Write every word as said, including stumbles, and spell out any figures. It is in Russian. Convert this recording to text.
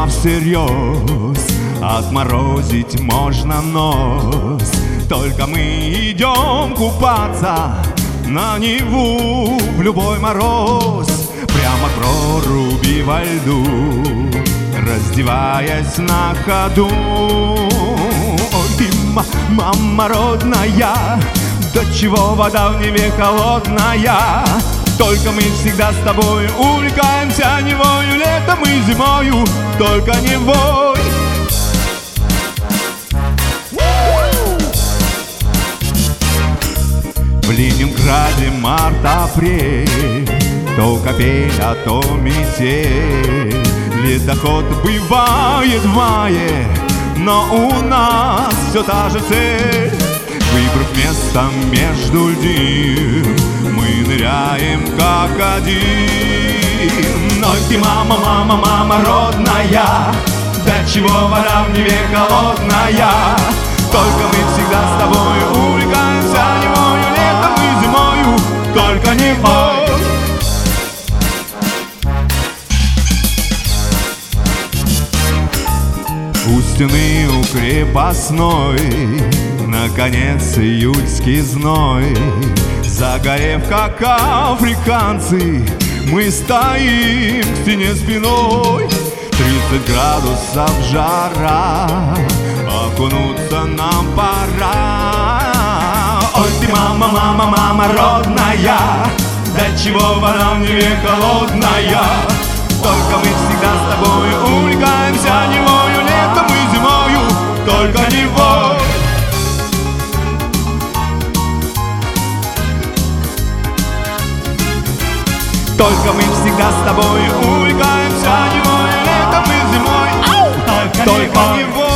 всерьез, отморозить можно нос. Только мы идем купаться на Неву в любой мороз, прямо к проруби во льду, раздеваясь на ходу. Ой, ты, мама родная, до чего вода в Неве холодная. Только мы всегда с тобой увлекаемся Невою, летом и зимою, только Невой. В Ленинграде март-апрель, то капель, а то метель. Ледоход бывает в мае, но у нас все та же цель. Выбрав место между льдин, мы ныряем как один. Ой, ты, мама, мама, мама родная, до чего вода в Неве холодная. Только мы всегда с тобой увлекаемся Невою, летом и зимою, только Невой. У стены, у крепостной, наконец июльский зной. Загорев, как африканцы, мы стоим к стене спиной. Тридцать градусов жара, окунуться нам пора. Ой, ты, мама, мама, мама родная, до чего вода в Неве холодная. Только мы всегда с тобой увлекаемся Невою, летом и зимою, только Невой. Только мы всегда с тобой увлекаемся Невою, летом и зимой, только Невой.